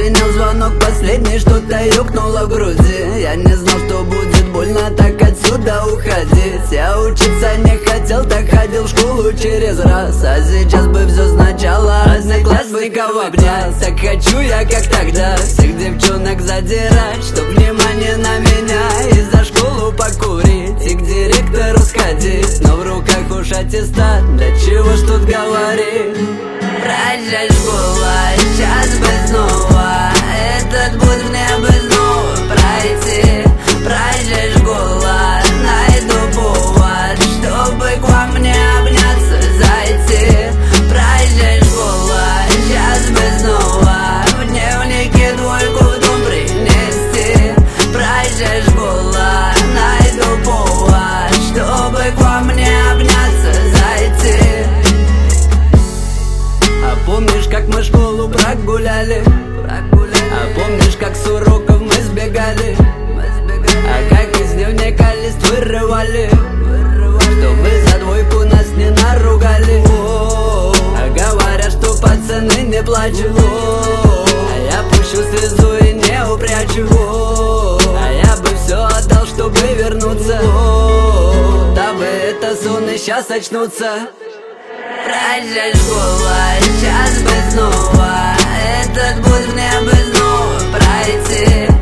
Зазвенел звонок последний, что-то ёкнуло в груди. Я не знал, что будет больно, так отсюда уходить. Я учиться не хотел, так ходил в школу через раз. А сейчас бы все сначала, одноклассников обнять. Так хочу я, как тогда, всех девчонок задирать, чтоб внимание на меня и за школу покурить, и к директору сходить, но в руках уж аттестат, да чего ж тут говорить. Прощай, школа, сейчас бы снова этот путь мне бы снова пройти. Прощай, школа, найду повод, чтобы к вам мне обняться, зайти. Прощай, школа, сейчас бы снова в дневнике двойку в дом принести. Прощай, школа, найду повод, чтобы к вам мне обняться, зайти. А помнишь, как мы школу прогуляли? А помнишь, как с уроков мы сбегали? А как из дневника лист вырывали, чтобы за двойку нас не наругали. А говорят, что пацаны не плачут, а я пущу слезу и не упрячу. А я бы все отдал, чтобы вернуться, дабы это сон и сейчас очнуться. Прощай, школа, сейчас бы снова этот путь мне бы снова пройти.